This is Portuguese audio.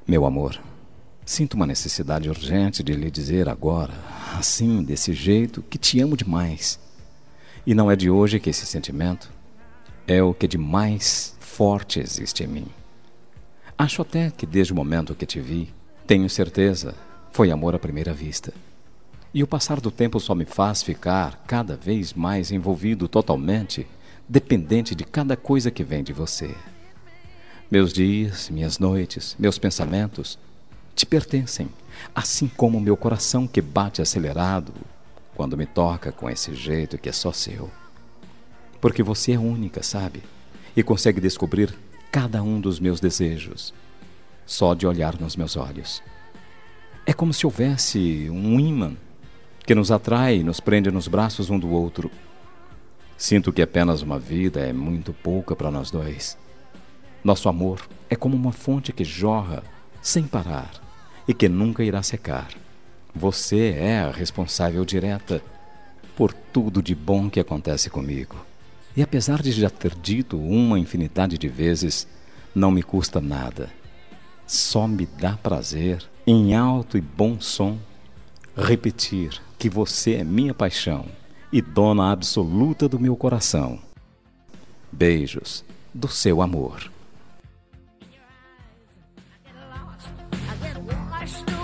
Meu amor, sinto uma necessidade urgente de lhe dizer agora, assim, desse jeito, que te amo demais. E não é de hoje que esse sentimento é o que de mais forte existe em mim. Acho até que desde o momento que te vi, tenho certeza, foi amor à primeira vista. E o passar do tempo só me faz ficar cada vez mais envolvido totalmente, dependente de cada coisa que vem de você. Meus dias, minhas noites, meus pensamentos te pertencem, assim como meu coração que bate acelerado quando me toca com esse jeito que é só seu. Porque você é única, sabe? E consegue descobrir cada um dos meus desejos, só de olhar nos meus olhos. É como se houvesse um ímã que nos atrai e nos prende nos braços um do outro. Sinto que apenas uma vida é muito pouca para nós dois. Nosso amor é como uma fonte que jorra sem parar e que nunca irá secar. Você é a responsável direta por tudo de bom que acontece comigo. E apesar de já ter dito uma infinidade de vezes, não me custa nada. Só me dá prazer, em alto e bom som, repetir que você é minha paixão e dona absoluta do meu coração. Beijos do seu amor. I get washed